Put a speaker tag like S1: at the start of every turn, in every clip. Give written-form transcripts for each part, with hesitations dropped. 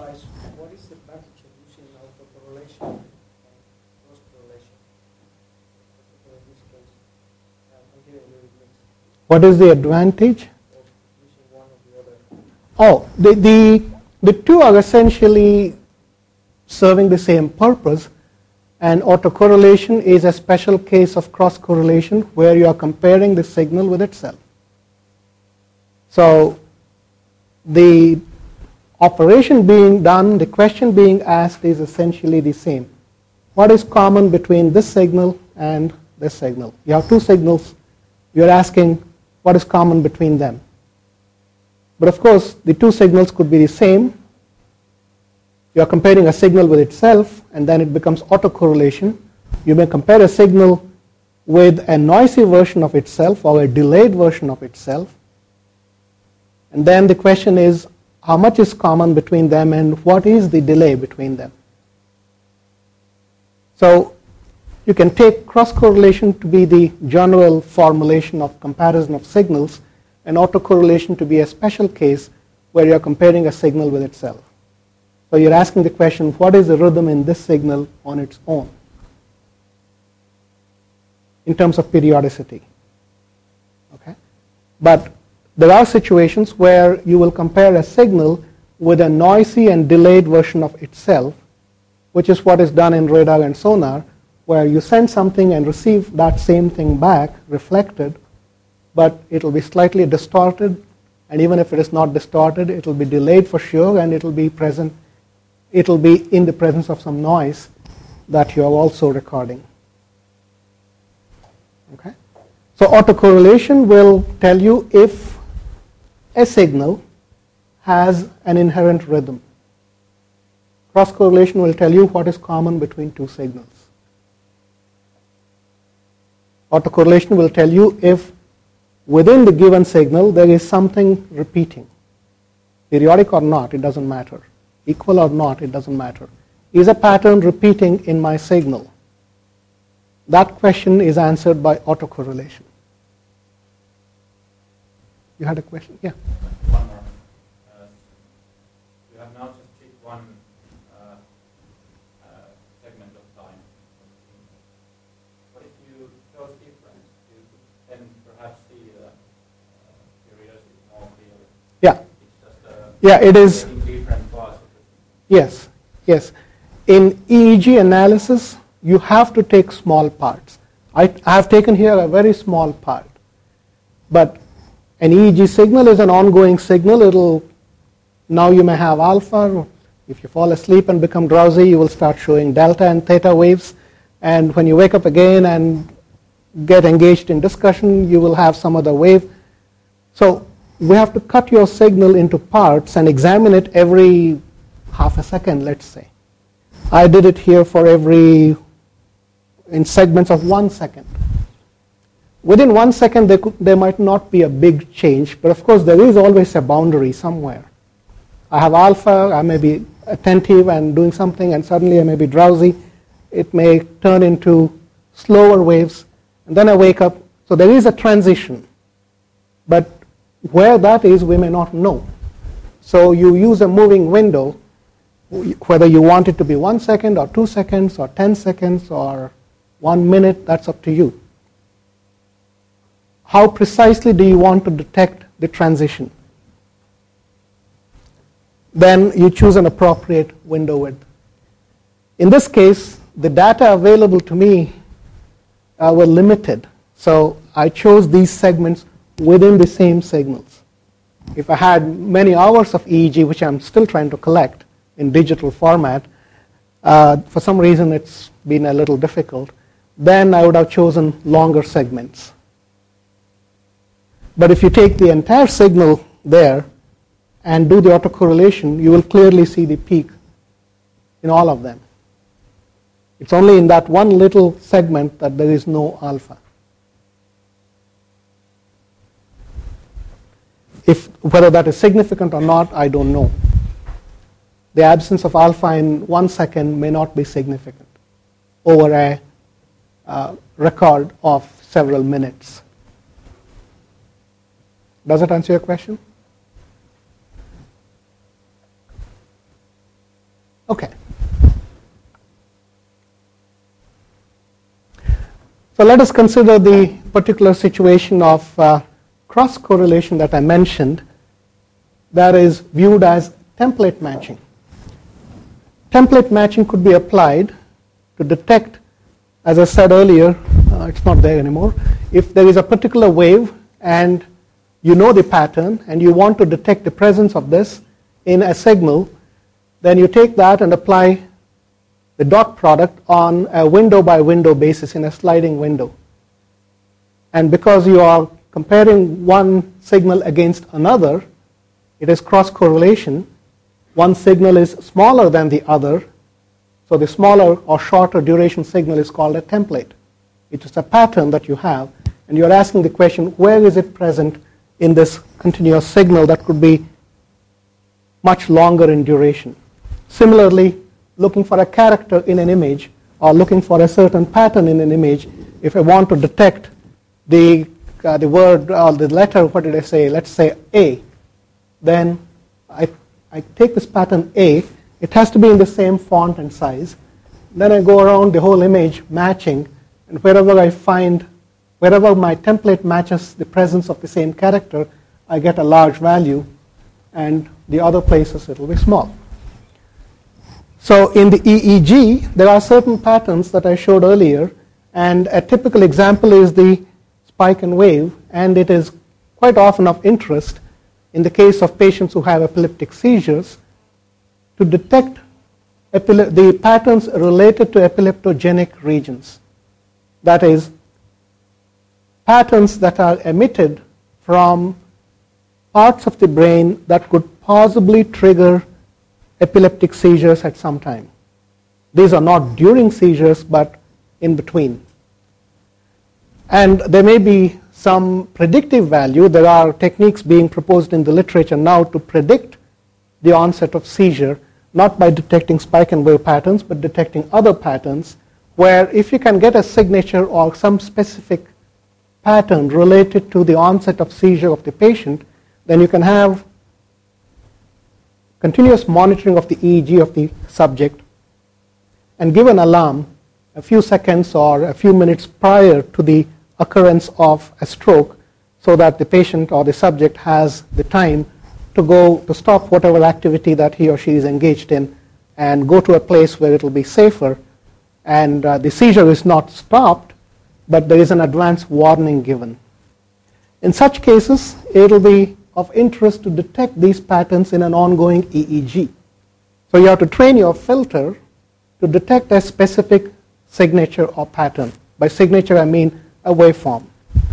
S1: summarize, what is the advantage of using autocorrelation and cross-correlation? In this case, I'm getting a little mixed.
S2: What is the advantage?
S1: Of using one or the other.
S2: Oh, the two are essentially serving the same purpose, and autocorrelation is a special case of cross-correlation where you are comparing the signal with itself. So the operation being done, the question being asked is essentially the same. What is common between this signal and this signal? You have two signals. You're asking what is common between them. But of course, the two signals could be the same. You're comparing a signal with itself, and then it becomes autocorrelation. You may compare a signal with a noisy version of itself or a delayed version of itself. And then the question is, how much is common between them and what is the delay between them? So you can take cross-correlation to be the general formulation of comparison of signals, and autocorrelation to be a special case where you're comparing a signal with itself. So you're asking the question, what is the rhythm in this signal on its own in terms of periodicity? Okay? But there are situations where you will compare a signal with a noisy and delayed version of itself, which is what is done in radar and sonar, where you send something and receive that same thing back, reflected, but it will be slightly distorted, and even if it is not distorted, it will be delayed for sure, and it will be present. It will be in the presence of some noise that you are also recording. Okay? So autocorrelation will tell you if a signal has an inherent rhythm. Cross-correlation will tell you what is common between two signals. Autocorrelation will tell you if within the given signal there is something repeating. Periodic or not, it doesn't matter. Equal or not, it doesn't matter. Is a pattern repeating in my signal? That question is answered by autocorrelation. You had a question? Yeah.
S3: One more. You have now just picked one segment of time. What if you chose different? You could then perhaps see the periodicity more clearly.
S2: Yeah.
S3: It's just
S2: yeah, it is.
S3: Different parts of it.
S2: Yes, yes. In EEG analysis, you have to take small parts. I have taken here a very small part, but an EEG signal is an ongoing signal. Now you may have alpha. If you fall asleep and become drowsy, you will start showing delta and theta waves. And when you wake up again and get engaged in discussion, you will have some other wave. So we have to cut your signal into parts and examine it every half a second, let's say. I did it here for in segments of 1 second. Within 1 second, there might not be a big change, but of course there is always a boundary somewhere. I have alpha, I may be attentive and doing something, and suddenly I may be drowsy. It may turn into slower waves, and then I wake up. So there is a transition, but where that is, we may not know. So you use a moving window, whether you want it to be 1 second or 2 seconds or 10 seconds or 1 minute, that's up to you. How precisely do you want to detect the transition? Then you choose an appropriate window width. In this case, the data available to me were limited. So I chose these segments within the same signals. If I had many hours of EEG, which I'm still trying to collect in digital format, for some reason it's been a little difficult, then I would have chosen longer segments. But if you take the entire signal there and do the autocorrelation, you will clearly see the peak in all of them. It's only in that one little segment that there is no alpha. Whether that is significant or not, I don't know. The absence of alpha in 1 second may not be significant over a record of several minutes. Does it answer your question? Okay. So let us consider the particular situation of cross-correlation that I mentioned that is viewed as template matching. Template matching could be applied to detect, as I said earlier, it's not there anymore, if there is a particular wave and you know the pattern and you want to detect the presence of this in a signal, then you take that and apply the dot product on a window-by-window basis in a sliding window. And because you are comparing one signal against another, it is cross-correlation. One signal is smaller than the other, so the smaller or shorter duration signal is called a template. It is a pattern that you have, and you're asking the question, where is it present in this continuous signal that could be much longer in duration? Similarly, looking for a character in an image or looking for a certain pattern in an image, if I want to detect the word or the letter, what did I say? Let's say A. Then I take this pattern A. It has to be in the same font and size. Then I go around the whole image matching, and wherever I find, wherever my template matches the presence of the same character, I get a large value, and the other places it will be small. So in the EEG, there are certain patterns that I showed earlier, and a typical example is the spike and wave, and it is quite often of interest in the case of patients who have epileptic seizures to detect the patterns related to epileptogenic regions. That is, patterns that are emitted from parts of the brain that could possibly trigger epileptic seizures at some time. These are not during seizures, but in between. And there may be some predictive value. There are techniques being proposed in the literature now to predict the onset of seizure, not by detecting spike and wave patterns, but detecting other patterns, where if you can get a signature or some specific pattern related to the onset of seizure of the patient, then you can have continuous monitoring of the EEG of the subject and give an alarm a few seconds or a few minutes prior to the occurrence of a stroke, so that the patient or the subject has the time to stop whatever activity that he or she is engaged in and go to a place where it will be safer, and the seizure is not stopped, but there is an advance warning given. In such cases, it will be of interest to detect these patterns in an ongoing EEG. So you have to train your filter to detect a specific signature or pattern. By signature, I mean a waveform.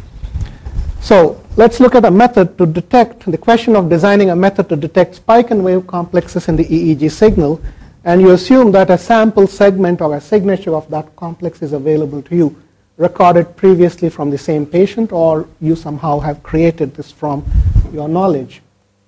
S2: So let's look at a method to detect, the question of designing a method to detect spike and wave complexes in the EEG signal, and you assume that a sample segment or a signature of that complex is available to you, recorded previously from the same patient, or you somehow have created this from your knowledge.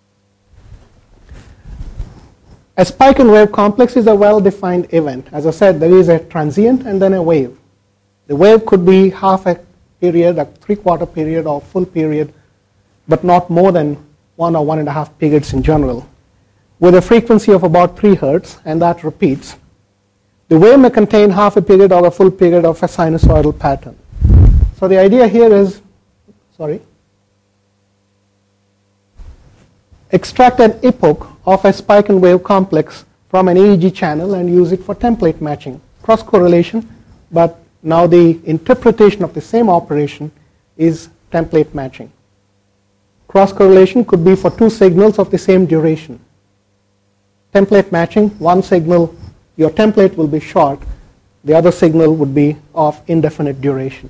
S2: A spike and wave complex is a well-defined event. As I said, there is a transient and then a wave. The wave could be half a period, a three-quarter period, or full period, but not more than 1 or 1.5 periods in general, with a frequency of about 3 Hertz, and that repeats. The wave may contain half a period or a full period of a sinusoidal pattern. So the idea here is, extract an epoch of a spike and wave complex from an EEG channel and use it for template matching, cross-correlation, but now the interpretation of the same operation is template matching. Cross-correlation could be for 2 signals of the same duration. Template matching, one signal, your template will be short, the other signal would be of indefinite duration.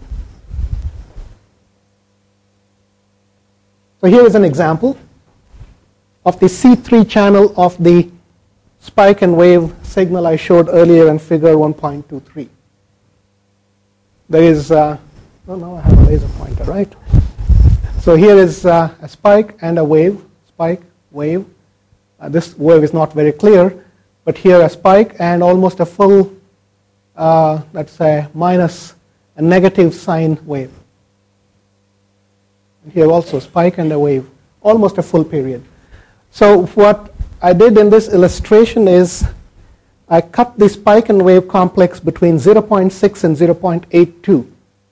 S2: So here is an example of the C3 channel of the spike and wave signal I showed earlier in figure 1.23. There is, now I have a laser pointer, right? So here is a spike and a wave, spike, wave. This wave is not very clear, but here a spike and almost a full, let's say, minus a negative sine wave. And here also spike and a wave, almost a full period. So what I did in this illustration is I cut the spike and wave complex between 0.6 and 0.82.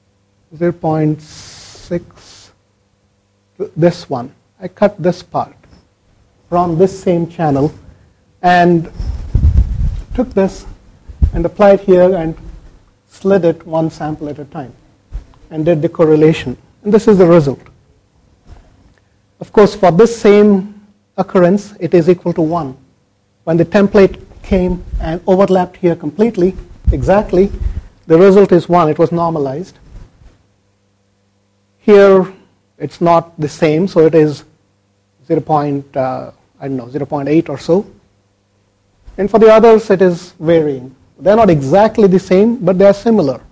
S2: 0.6, this one. I cut this part from this same channel and took this and applied here and slid it one sample at a time and did the correlation. And this is the result. Of course, for this same occurrence, it is equal to 1. When the template came and overlapped here completely, exactly, the result is 1. It was normalized. Here, it's not the same, so it is 0.8 or so. And for the others, it is varying. They're not exactly the same, but they are similar.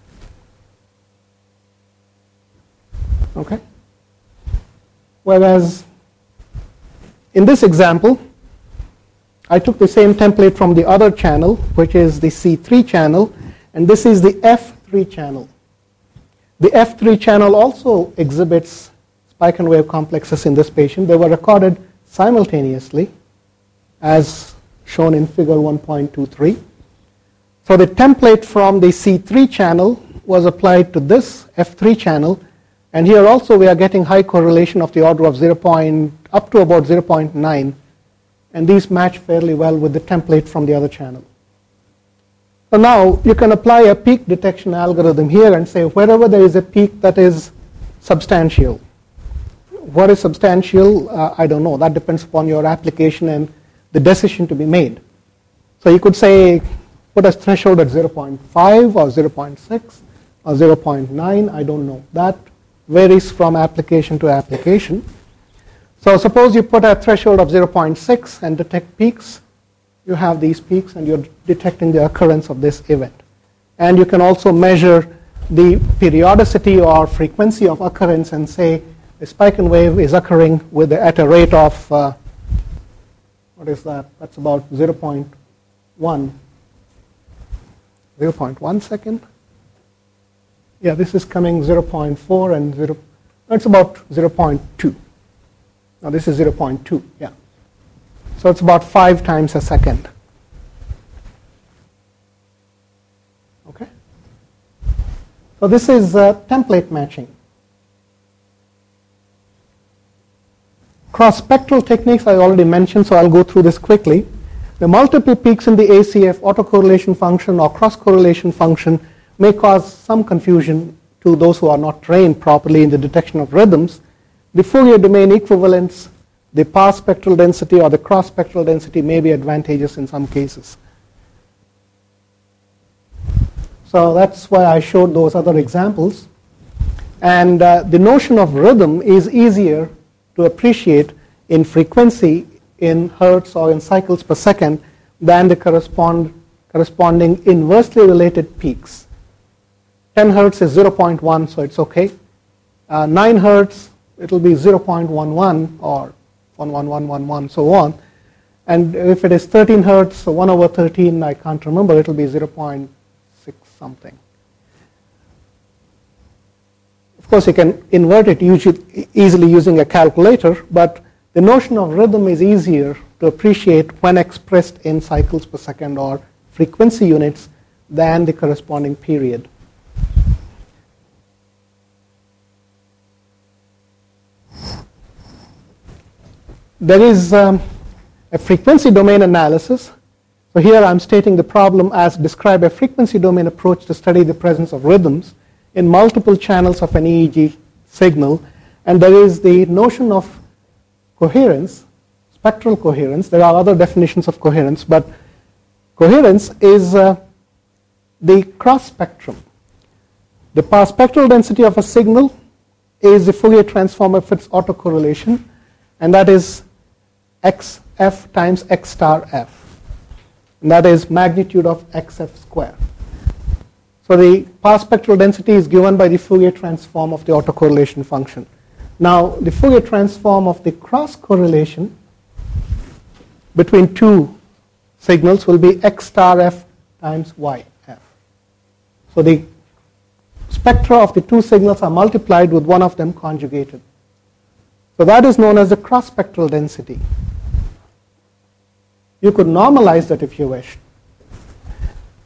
S2: Okay? Whereas in this example, I took the same template from the other channel, which is the C3 channel, and this is the F3 channel. The F3 channel also exhibits spike and wave complexes in this patient. They were recorded simultaneously, as shown in figure 1.23. So the template from the C3 channel was applied to this F3 channel, and here also we are getting high correlation of the order of up to about 0.9, and these match fairly well with the template from the other channel. So now you can apply a peak detection algorithm here and say wherever there is a peak that is substantial. What is substantial? I don't know. That depends upon your application and the decision to be made. So you could say put a threshold at 0.5 or 0.6 or 0.9. I don't know. That varies from application to application. So suppose you put a threshold of 0.6 and detect peaks. You have these peaks and you're detecting the occurrence of this event. And you can also measure the periodicity or frequency of occurrence and say the spike and wave is occurring at a rate of, what is that? That's about 0.1 second. Yeah, this is coming 0.4 and it's about 0.2. Now this is 0.2, yeah. So it's about 5 times a second. Okay? So this is template matching. Cross-spectral techniques I already mentioned, so I'll go through this quickly. The multiple peaks in the ACF autocorrelation function or cross-correlation function may cause some confusion to those who are not trained properly in the detection of rhythms. The Fourier domain equivalence, the path spectral density or the cross spectral density may be advantageous in some cases. So that's why I showed those other examples. And the notion of rhythm is easier to appreciate in frequency in hertz or in cycles per second than the corresponding inversely related peaks. 10 hertz is 0.1, so it's okay. 9 hertz, it will be 0.11 or 11111, so on. And if it is 13 hertz, so 1 over 13, I can't remember, it will be 0.6 something. Of course, you can invert it easily using a calculator, but the notion of rhythm is easier to appreciate when expressed in cycles per second or frequency units than the corresponding period. There is a frequency domain analysis. So here I'm stating the problem as describe a frequency domain approach to study the presence of rhythms in multiple channels of an EEG signal. And there is the notion of coherence, spectral coherence. There are other definitions of coherence, but coherence is the cross spectrum. The path spectral density of a signal is the Fourier transform of its autocorrelation, and that is xf times x star f. And that is magnitude of xf square. So the path spectral density is given by the Fourier transform of the autocorrelation function. Now the Fourier transform of the cross correlation between two signals will be x star f times yf. So the spectra of the two signals are multiplied with one of them conjugated. So that is known as the cross spectral density. You could normalize that if you wish.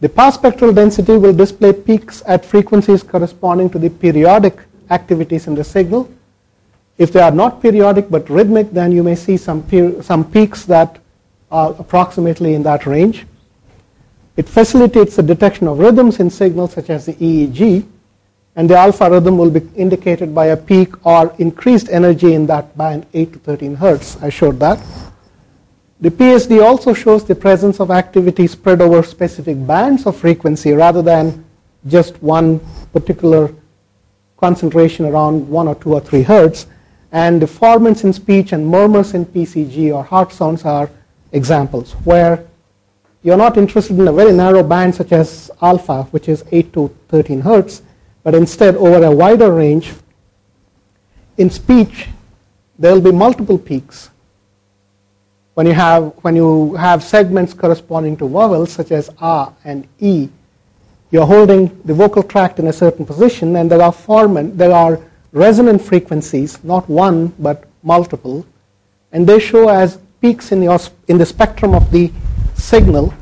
S2: The past spectral density will display peaks at frequencies corresponding to the periodic activities in the signal. If they are not periodic but rhythmic, then you may see some peaks that are approximately in that range. It facilitates the detection of rhythms in signals such as the EEG, and the alpha rhythm will be indicated by a peak or increased energy in that band 8 to 13 hertz. I showed that. The PSD also shows the presence of activity spread over specific bands of frequency rather than just one particular concentration around 1 or 2 or 3 hertz. And the formants in speech and murmurs in PCG or heart sounds are examples where you're not interested in a very narrow band such as alpha, which is 8 to 13 hertz, but instead over a wider range. In speech, there will be multiple peaks. When you have segments corresponding to vowels such as A and E, you're holding the vocal tract in a certain position, and there are resonant frequencies, not one but multiple, and they show as peaks in the spectrum of the signal.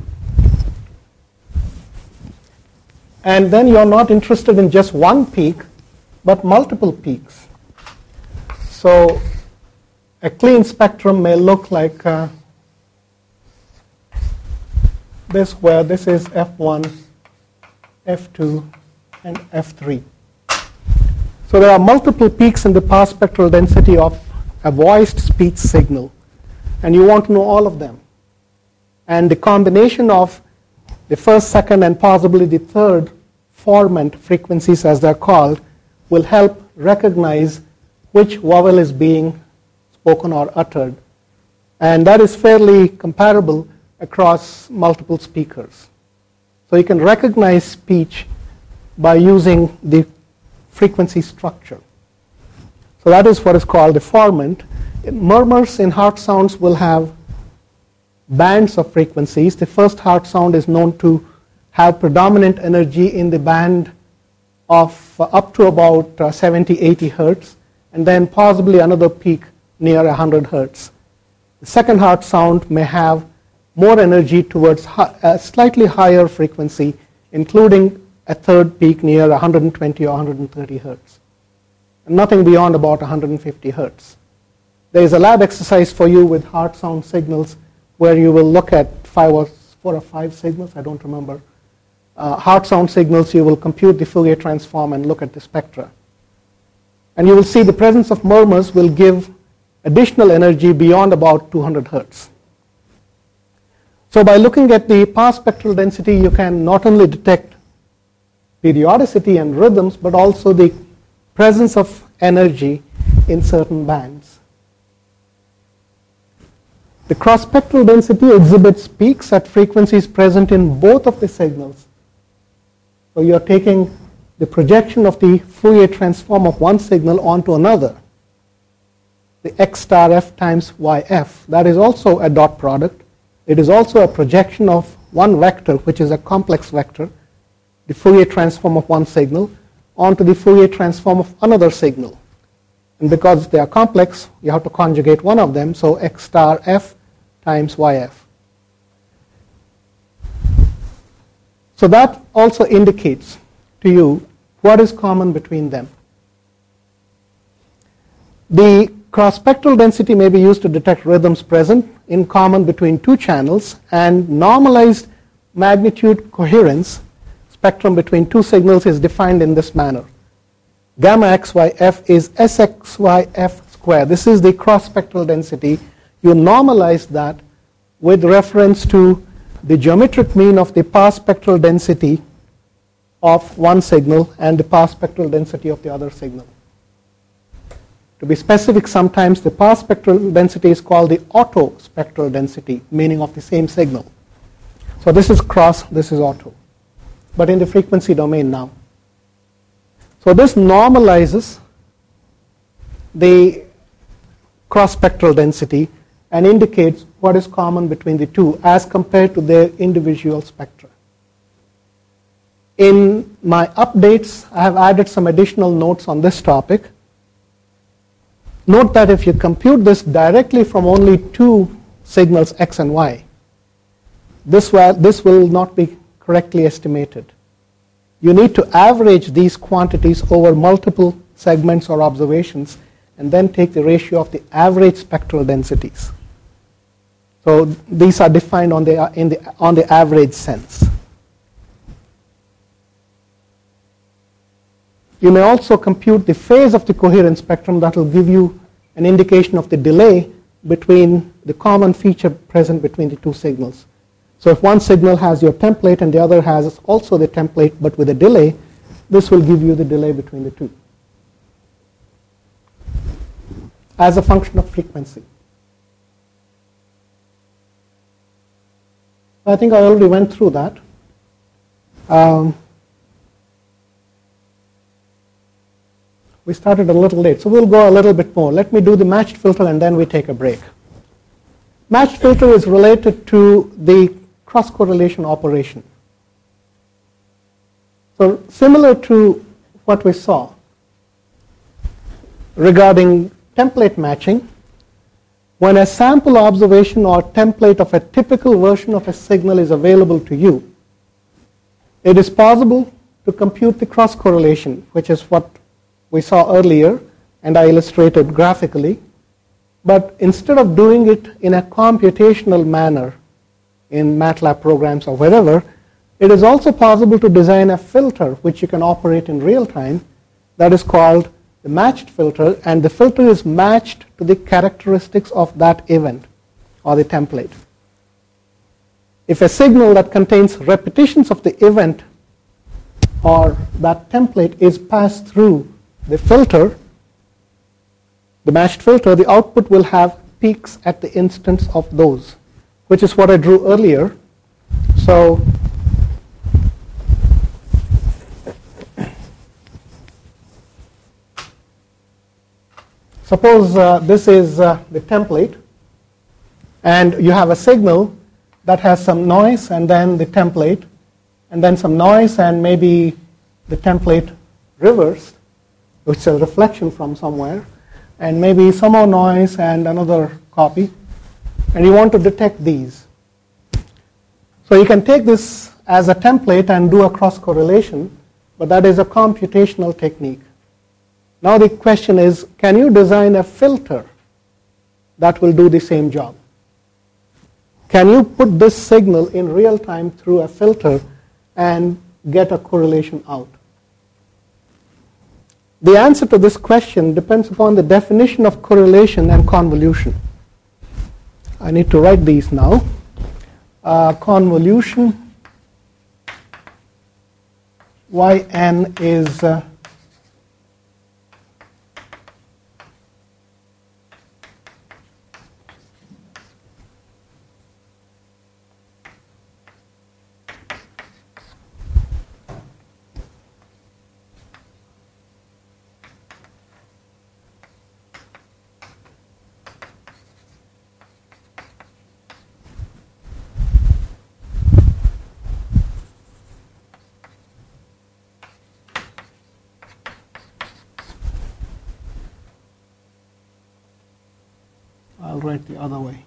S2: And then you're not interested in just one peak, but multiple peaks. So a clean spectrum may look like this, where this is F1, F2, and F3. So there are multiple peaks in the past spectral density of a voiced speech signal, and you want to know all of them. And the combination of the first, second, and possibly the third formant frequencies, as they're called, will help recognize which vowel is being spoken or uttered. And that is fairly comparable across multiple speakers. So you can recognize speech by using the frequency structure. So that is what is called the formant. Murmurs in heart sounds will have bands of frequencies. The first heart sound is known to have predominant energy in the band of up to about 70, 80 hertz, and then possibly another peak near 100 hertz. The second heart sound may have more energy towards a slightly higher frequency, including a third peak near 120 or 130 hertz, and nothing beyond about 150 hertz. There is a lab exercise for you with heart sound signals where you will look at 4 or 5 signals, I don't remember. Heart sound signals, you will compute the Fourier transform and look at the spectra. And you will see the presence of murmurs will give additional energy beyond about 200 hertz. So by looking at the past spectral density, you can not only detect periodicity and rhythms, but also the presence of energy in certain bands. The cross-spectral density exhibits peaks at frequencies present in both of the signals. So you're taking the projection of the Fourier transform of one signal onto another, the x star f times yf. That is also a dot product. It is also a projection of one vector, which is a complex vector, the Fourier transform of one signal, onto the Fourier transform of another signal. And because they are complex, you have to conjugate one of them, so x star f times yf. So that also indicates to you what is common between them. The cross-spectral density may be used to detect rhythms present in common between two channels, and normalized magnitude coherence spectrum between two signals is defined in this manner. Gamma xyf is sxyf squared. This is the cross-spectral density. You normalize that with reference to the geometric mean of the past spectral density of one signal and the past spectral density of the other signal. To be specific, sometimes the past spectral density is called the auto spectral density, meaning of the same signal. So this is cross, this is auto, but in the frequency domain now. So this normalizes the cross-spectral density and indicates what is common between the two as compared to their individual spectra. In my updates, I have added some additional notes on this topic. Note that if you compute this directly from only two signals x and y, this will not be correctly estimated. You need to average these quantities over multiple segments or observations and then take the ratio of the average spectral densities. So these are defined on the average sense. You may also compute the phase of the coherent spectrum that will give you an indication of the delay between the common feature present between the two signals. So if one signal has your template and the other has also the template but with a delay, this will give you the delay between the two as a function of frequency. I think I already went through that. We started a little late, so we'll go a little bit more. Let me do the matched filter and then we take a break. Matched filter is related to the cross-correlation operation. So similar to what we saw regarding template matching, when a sample observation or template of a typical version of a signal is available to you, it is possible to compute the cross-correlation, which is what we saw earlier, and I illustrated graphically. But instead of doing it in a computational manner in MATLAB programs or wherever, it is also possible to design a filter which you can operate in real time that is called the matched filter, and the filter is matched to the characteristics of that event or the template. If a signal that contains repetitions of the event or that template is passed through the filter, the matched filter, the output will have peaks at the instance of those, which is what I drew earlier. So suppose this is the template, and you have a signal that has some noise and then the template, and then some noise and maybe the template reversed, which is a reflection from somewhere, and maybe some more noise and another copy, and you want to detect these. So you can take this as a template and do a cross-correlation, but that is a computational technique. Now the question is, can you design a filter that will do the same job? Can you put this signal in real time through a filter and get a correlation out? The answer to this question depends upon the definition of correlation and convolution. I need to write these now. Convolution, Yn is I'll write the other way.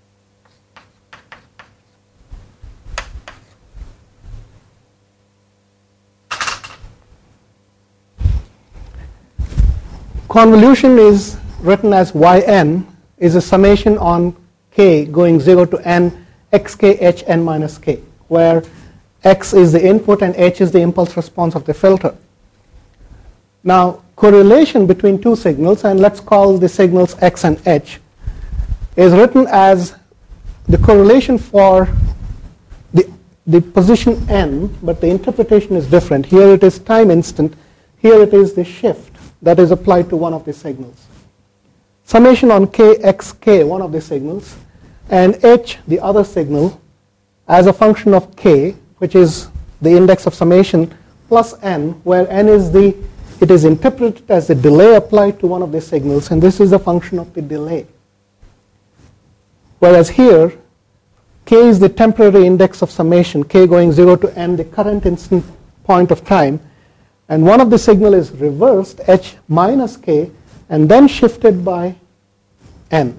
S2: Convolution is written as Yn is a summation on k going 0 to n xk h n minus k, where x is the input and h is the impulse response of the filter. Now, correlation between two signals, and let's call the signals x and h, is written as the correlation for the position n, but the interpretation is different. Here it is time instant. Here it is the shift that is applied to one of the signals. Summation on k, x, k, one of the signals, and h, the other signal, as a function of k, which is the index of summation, plus n, where n is it is interpreted as the delay applied to one of the signals, and this is a function of the delay. Whereas here, k is the temporary index of summation, k going 0 to n, the current instant point of time, and one of the signal is reversed, h minus k, and then shifted by n.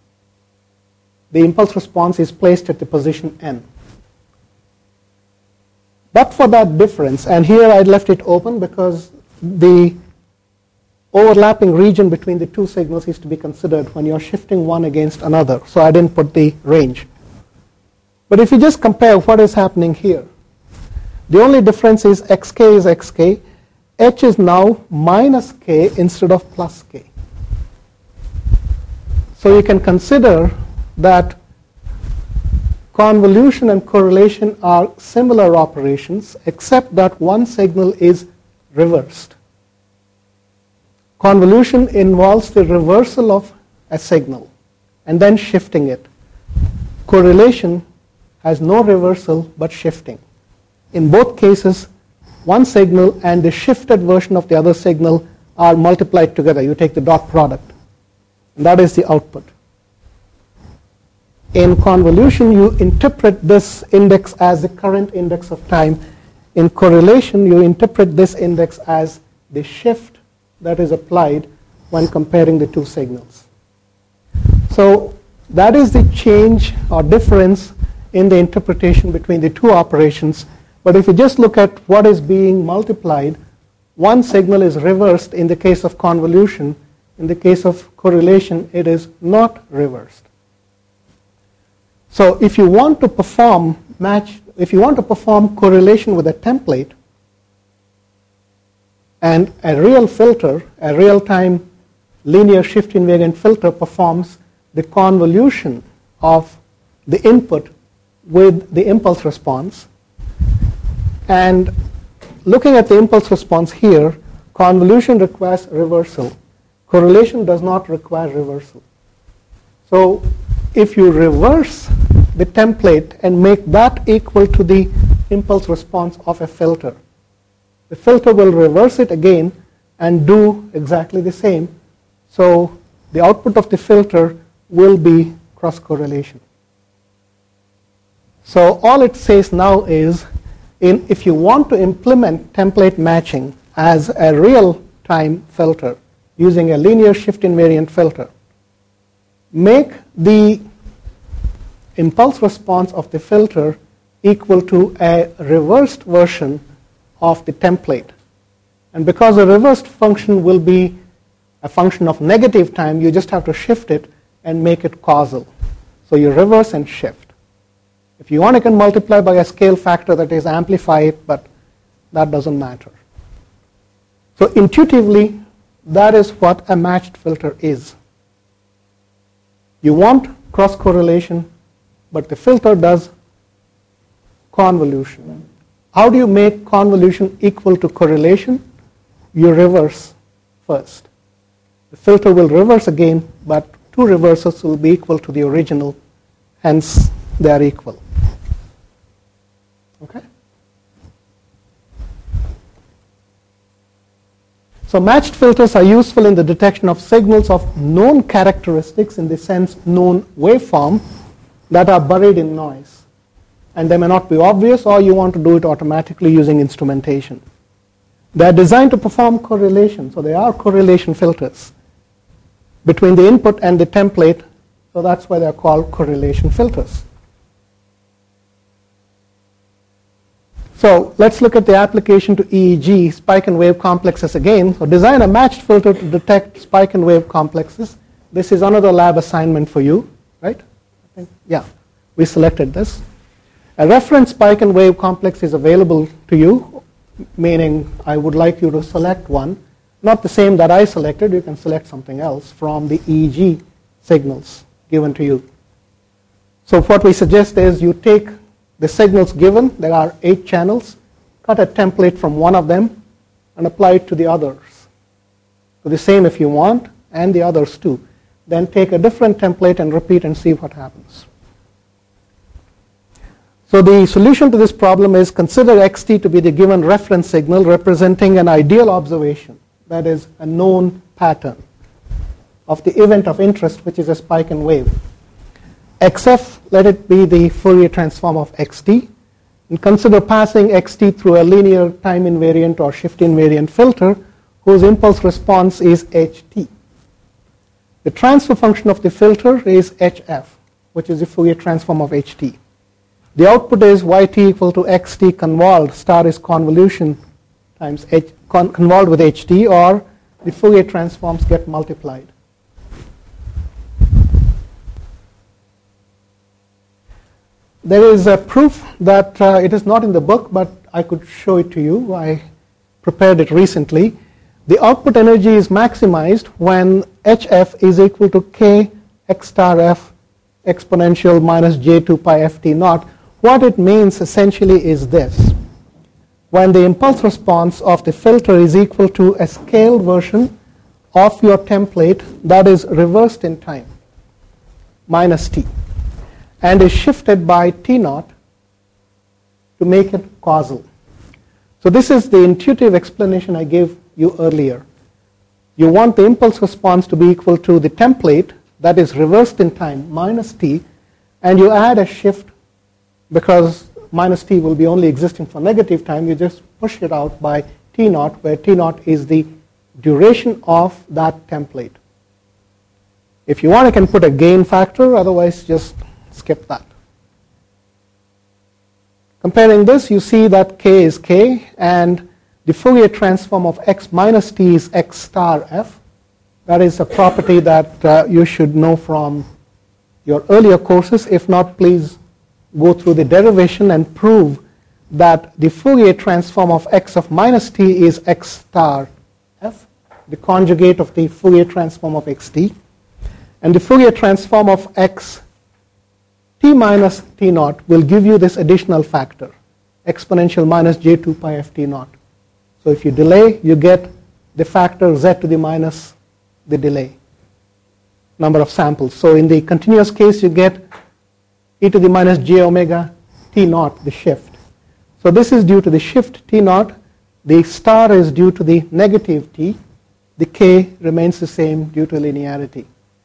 S2: The impulse response is placed at the position n. But for that difference, and here I left it open because the overlapping region between the two signals is to be considered when you're shifting one against another. So I didn't put the range. But if you just compare what is happening here, the only difference is xk is xk. H is now minus k instead of plus k. So you can consider that convolution and correlation are similar operations, except that one signal is reversed. Convolution involves the reversal of a signal and then shifting it. Correlation has no reversal but shifting. In both cases, one signal and the shifted version of the other signal are multiplied together. You take the dot product, and that is the output. In convolution, you interpret this index as the current index of time. In correlation, you interpret this index as the shift that is applied when comparing the two signals. So that is the change or difference in the interpretation between the two operations. But if you just look at what is being multiplied, one signal is reversed in the case of convolution. In the case of correlation, it is not reversed. So if you want to perform correlation with a template, and a real filter, a real-time linear shift invariant filter performs the convolution of the input with the impulse response. And looking at the impulse response here, convolution requires reversal. Correlation does not require reversal. So if you reverse the template and make that equal to the impulse response of a filter, the filter will reverse it again and do exactly the same. So the output of the filter will be cross correlation. So all it says now is, if you want to implement template matching as a real-time filter using a linear shift invariant filter, make the impulse response of the filter equal to a reversed version of the template. And because the reversed function will be a function of negative time, you just have to shift it and make it causal. So you reverse and shift. If you want, you can multiply by a scale factor that is amplify it, but that doesn't matter. So intuitively, that is what a matched filter is. You want cross correlation, but the filter does convolution. How do you make convolution equal to correlation? You reverse first. The filter will reverse again, but two reversals will be equal to the original, hence they are equal. Okay? So matched filters are useful in the detection of signals of known characteristics, in the sense known waveform, that are buried in noise. And they may not be obvious, or you want to do it automatically using instrumentation. They are designed to perform correlation, so they are correlation filters between the input and the template, so that's why they are called correlation filters. So let's look at the application to EEG, spike and wave complexes again. So design a matched filter to detect spike and wave complexes. This is another lab assignment for you, right? I think, yeah, we selected this. A reference spike and wave complex is available to you, meaning I would like you to select one, not the same that I selected. You can select something else from the EEG signals given to you. So what we suggest is you take the signals given, there are 8 channels, cut a template from one of them and apply it to the others. So the same if you want, and the others too. Then take a different template and repeat and see what happens. So the solution to this problem is consider xt to be the given reference signal representing an ideal observation, that is a known pattern of the event of interest, which is a spike and wave. xf, let it be the Fourier transform of xt, and consider passing xt through a linear time invariant or shift invariant filter whose impulse response is ht. The transfer function of the filter is hf, which is the Fourier transform of ht. The output is yt equal to xt convolved, star is convolution times convolved with ht, or the Fourier transforms get multiplied. There is a proof that it is not in the book, but I could show it to you. I prepared it recently. The output energy is maximized when hf is equal to k x star f exponential minus j2 pi ft naught. What it means essentially is this. When the impulse response of the filter is equal to a scaled version of your template that is reversed in time, minus t, and is shifted by t naught to make it causal. So this is the intuitive explanation I gave you earlier. You want the impulse response to be equal to the template that is reversed in time, minus t, and you add a shift because minus t will be only existing for negative time. You just push it out by t naught, where t naught is the duration of that template. If you want, I can put a gain factor, otherwise just skip that. Comparing this, you see that k is k, and the Fourier transform of x minus t is x star f. That is a property that you should know from your earlier courses. If not, please go through the derivation and prove that the Fourier transform of x of minus t is x star f, the conjugate of the Fourier transform of xt. And the Fourier transform of x t minus t naught will give you this additional factor, exponential minus j2 pi ft naught. So if you delay, you get the factor z to the minus the delay, number of samples. So in the continuous case, you get e to the minus j omega t naught, the shift. So this is due to the shift t naught. The star is due to the negative t. The k remains the same due to linearity.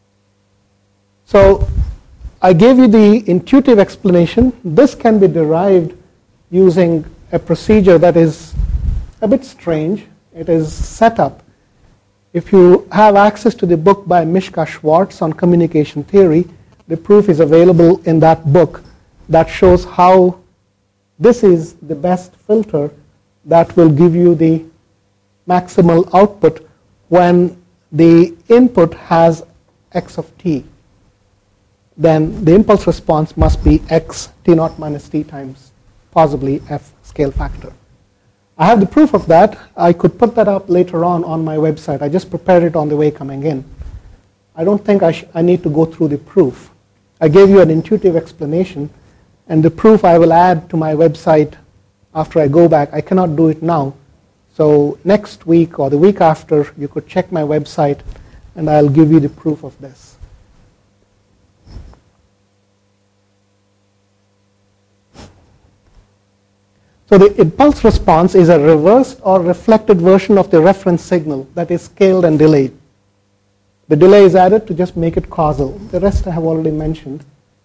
S2: So I gave you the intuitive explanation. This can be derived using a procedure that is a bit strange. It is set up. If you have access to the book by Mishka Schwartz on communication theory, the proof is available in that book that shows how this is the best filter that will give you the maximal output when the input has x of t. Then the impulse response must be x t naught minus t times possibly f scale factor. I have the proof of that. I could put that up later on my website. I just prepared it on the way coming in. I don't think I need to go through the proof. I gave you an intuitive explanation, and the proof I will add to my website after I go back. I cannot do it now. So next week or the week after, you could check my website, and I'll give you the proof of this. So the impulse response is a reversed or reflected version of the reference signal that is scaled and delayed. The delay is added to just make it causal. The rest I have already mentioned.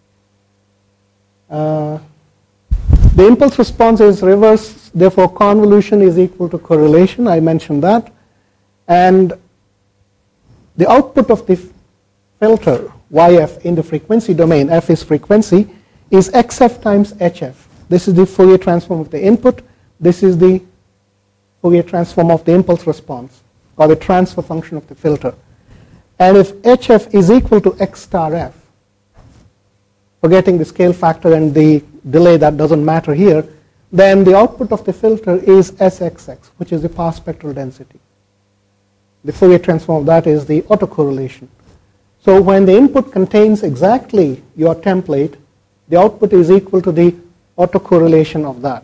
S2: The impulse response is reversed, therefore convolution is equal to correlation. I mentioned that. And the output of the filter, YF, in the frequency domain, F is frequency, is XF times HF. This is the Fourier transform of the input. This is the Fourier transform of the impulse response, or the transfer function of the filter. And if HF is equal to X star F, forgetting the scale factor and the delay, that doesn't matter here, then the output of the filter is SXX, which is the power spectral density. The Fourier transform of that is the autocorrelation. So when the input contains exactly your template, the output is equal to the autocorrelation of that.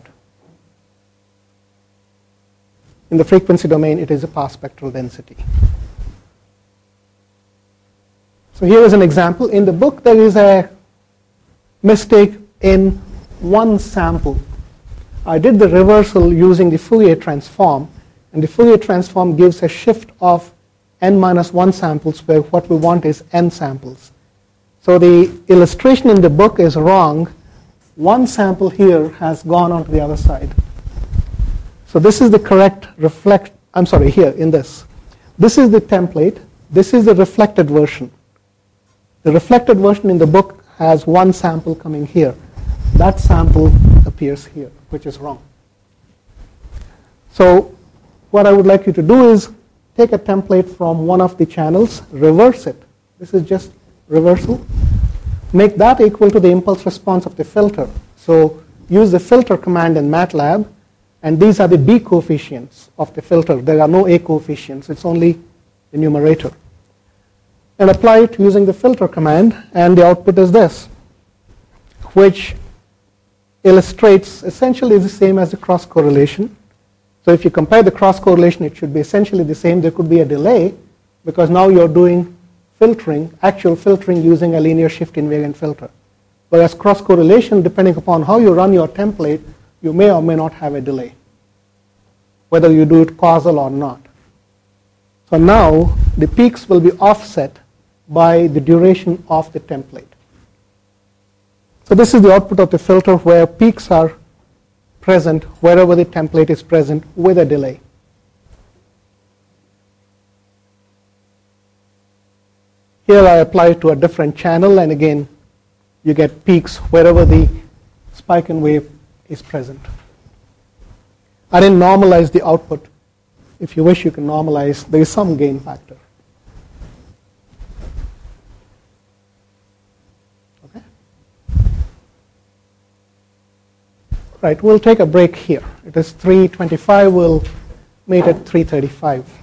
S2: In the frequency domain, it is a power spectral density. So here is an example. In the book, there is a mistake in one sample. I did the reversal using the Fourier transform, and the Fourier transform gives a shift of n minus 1 samples, where what we want is n samples. So the illustration in the book is wrong. One sample here has gone on to the other side. So this is the correct here in this. This is the template. This is the reflected version. The reflected version in the book has one sample coming here. that sample appears here, which is wrong. So what I would like you to do is take a template from one of the channels, reverse it. This is just reversal. Make that equal to the impulse response of the filter. So use the filter command in MATLAB, and these are the B coefficients of the filter. There are no A coefficients. It's only the numerator. And apply it using the filter command, and the output is this, which illustrates essentially the same as the cross correlation. So if you compare the cross correlation, it should be essentially the same. There could be a delay because now you're doing filtering, actual filtering using a linear shift invariant filter. Whereas cross correlation, depending upon how you run your template, you may or may not have a delay, whether you do it causal or not. So now the peaks will be offset by the duration of the template. So this is the output of the filter where peaks are present wherever the template is present with a delay. Here I apply it to a different channel, and again you get peaks wherever the spike in wave is present. I didn't normalize the output. If you wish, you can normalize. There is some gain factor. Okay. Right, we'll take a break here. It is 3:25. We'll meet at 3:35.